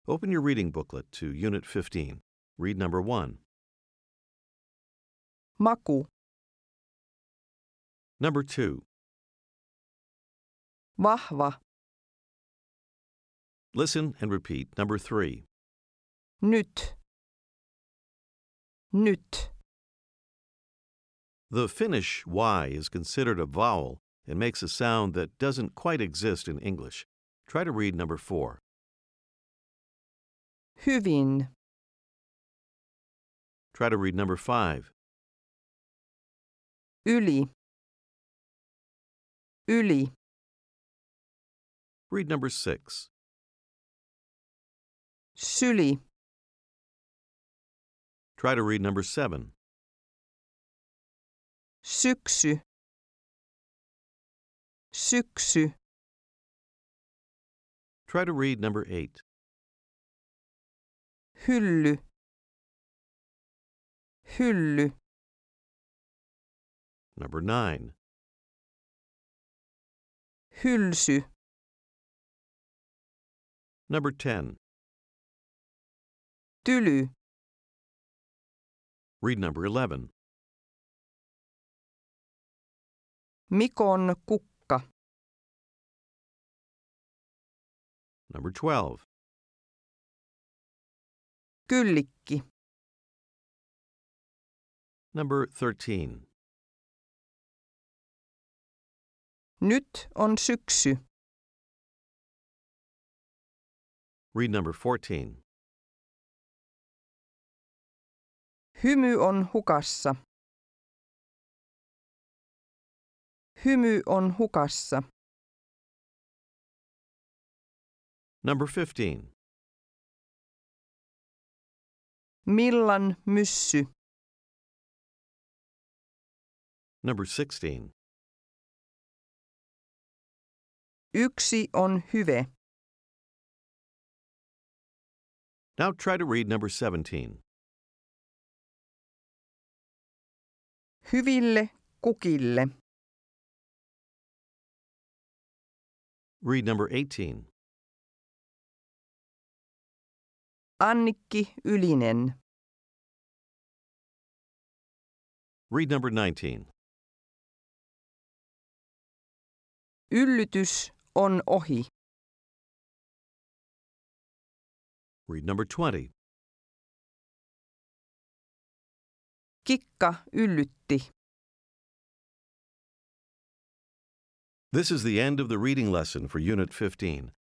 Open your reading booklet to Unit 15. Read number 1. Maku, Number 2. vahva, Listen and repeat number 3. nyt, nyt, The Finnish Y is considered a vowel and makes a sound that doesn't quite exist in English. Try to read number 4. hyvin, Try to read number 5. yli, yli, Read number 6. syli, Try to read number 7. syksy, syksy, Try to read number 8. hylly, hylly, Number 9. hylsy, Number 10. tyly, Read number 11. Mikon kukka, Number 12. kyllikki, Number 13. nyt on syksy, Read number 14. hymy on hukassa, hymy on hukassa, Number 15. millan myssy, Number 16. yksi on hyve, Now try to read number 17. hyville kukille, Read number 18. Annikki Ylinen, Read number 19. yllytys on ohi, Read number 20. kikka yllytti. This is the end of the reading lesson for Unit 15.